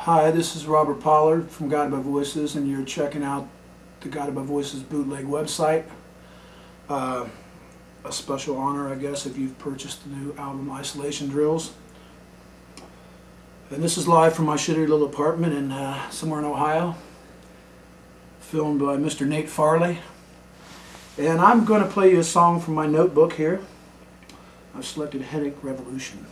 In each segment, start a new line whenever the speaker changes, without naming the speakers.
Hi, this is Robert Pollard from Guided by Voices, and you're checking out the Guided by Voices bootleg website. A special honor, I guess, if you've purchased the new album Isolation Drills. And this is live from my shitty little apartment in somewhere in Ohio, filmed by Mr. Nate Farley. And I'm going to play you a song from my notebook here. I've selected Headache Revolution.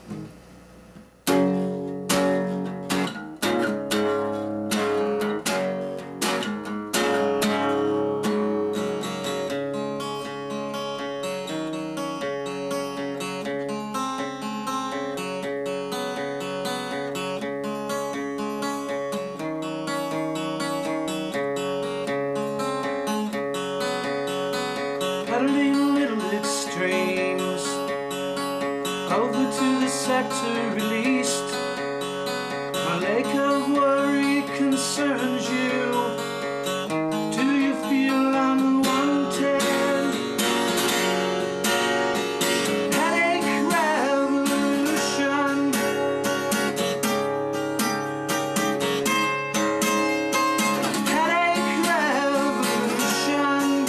Pedaling little extremes over to the sector released. My lake of worry concerns you. Do you feel unwanted? Headache revolution. Headache revolution.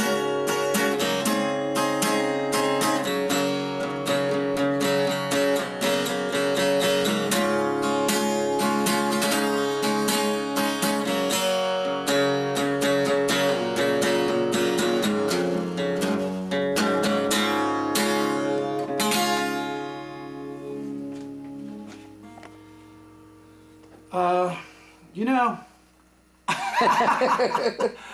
You know,